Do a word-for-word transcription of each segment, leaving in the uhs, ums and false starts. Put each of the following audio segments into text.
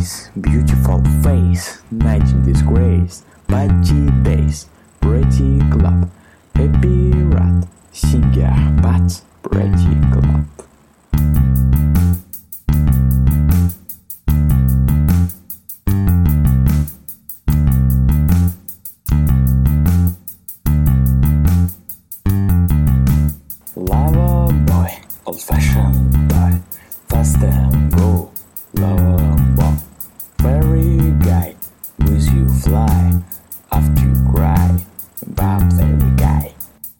days, beautiful face, night in disgrace, party days, pretty club, happy rat, singer, but pretty club. Lover boy, old-fashioned toy, fast and go. Lover boy, fairy guy, with you fly, after you cry, Bob fairy guy.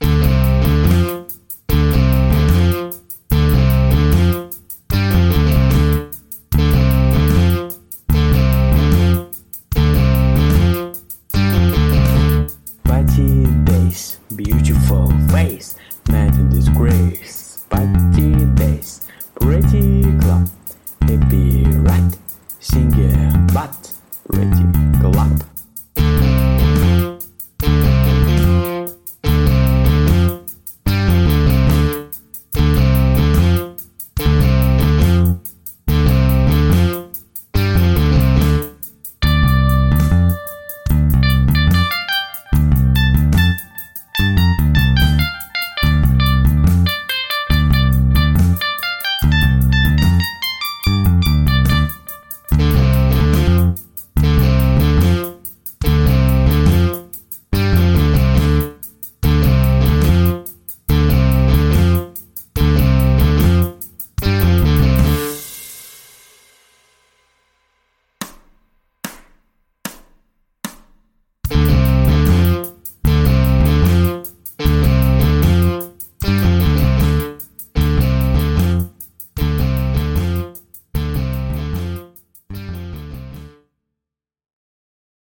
Party days, beautiful face, night in disgrace, party days, pretty club, happy rat, singer but pretty club.